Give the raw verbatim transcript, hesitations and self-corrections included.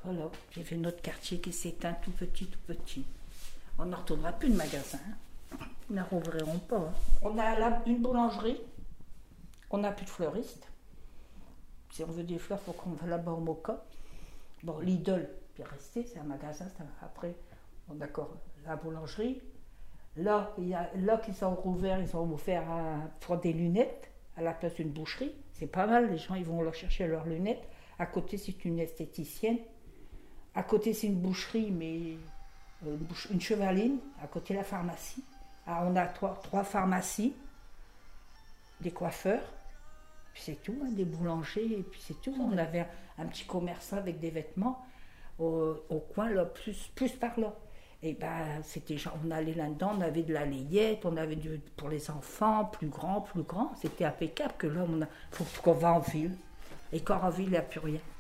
Voilà, j'ai vu notre quartier qui s'éteint tout petit, tout petit. On ne retrouvera plus de magasins. Ils ne rouvriront pas. Hein. On a là une boulangerie. On n'a plus de fleuriste. Si on veut des fleurs, il faut qu'on va là-bas au Moka. Bon, Lidl, puis resté, c'est un magasin. C'est un... Après, on a d'accord, la boulangerie. Là, il y a, là qu'ils ont rouvert, ils ont offert à, pour des lunettes à la place d'une boucherie. C'est pas mal, les gens ils vont leur chercher leurs lunettes. À côté, c'est une esthéticienne. À côté, c'est une boucherie, mais une, bouche, une chevaline. À côté, la pharmacie. Alors, on a trois, trois pharmacies, des coiffeurs, puis c'est tout, hein, des boulangers, et puis c'est tout. On avait un, un petit commerçant avec des vêtements au, au coin, là, plus, plus par là. Et ben, c'était genre, on allait là-dedans, on avait de la layette, on avait du, pour les enfants, plus grand, plus grand. C'était impeccable que là, il faut qu'on va en ville. Et quand en ville, il n'y a plus rien.